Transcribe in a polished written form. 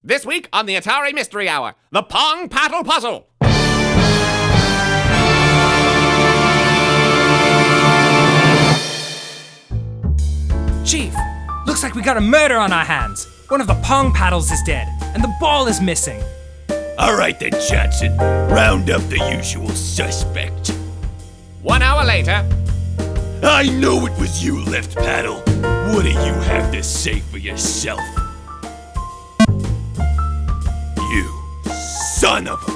This week on the Atari Mystery Hour, the Pong Paddle Puzzle. Chief, looks like we got a murder on our hands. One of the Pong paddles is dead, and the ball is missing. All right then, Johnson. Round up the usual suspect. 1 hour later. I know it was you, Left Paddle. What do you have to say for yourself? You son of a...